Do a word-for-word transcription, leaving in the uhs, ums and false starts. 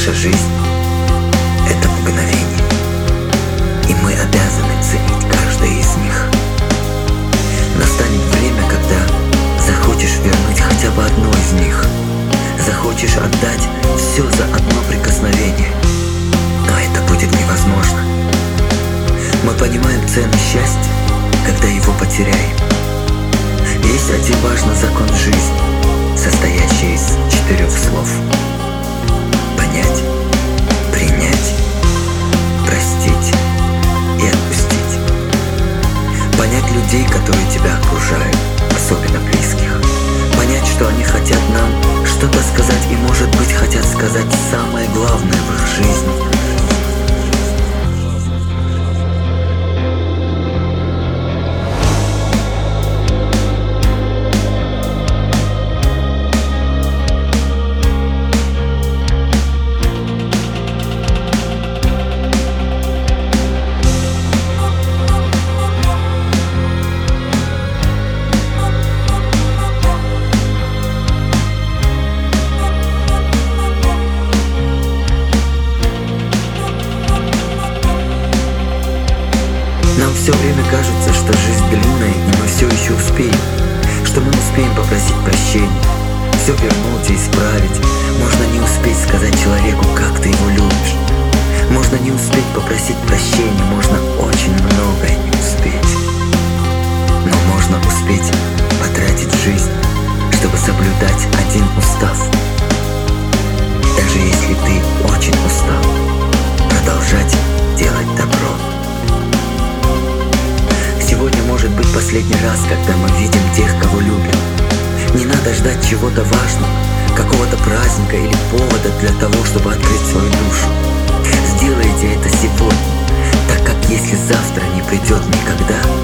Наша жизнь — это мгновение, и мы обязаны ценить каждое из них. Настанет время, когда захочешь вернуть хотя бы одно из них, захочешь отдать все за одно прикосновение, но это будет невозможно. Мы понимаем цену счастья, когда его потеряем. Есть один важный закон жизни, состоящий из четырех слов: понять, принять, простить и отпустить. Понять людей, которые тебя окружают, особенно близких. Понять, что они хотят нам что-то сказать и, может быть, хотят сказать самое главное в их жизни. Нам все время кажется, что жизнь длинная, и мы все еще успеем, что мы успеем попросить прощения, все вернуть и исправить. Можно не успеть сказать человеку, как ты его любишь. Можно не успеть попросить прощения, можно очень многое не успеть. Но можно успеть потратить жизнь, чтобы соблюдать один устав. Даже если ты очень устал, продолжать делать добро. Сегодня может быть последний раз, когда мы видим тех, кого любим. Не надо ждать чего-то важного, какого-то праздника или повода для того, чтобы открыть свою душу. Сделайте это сегодня, так как если завтра не придет никогда,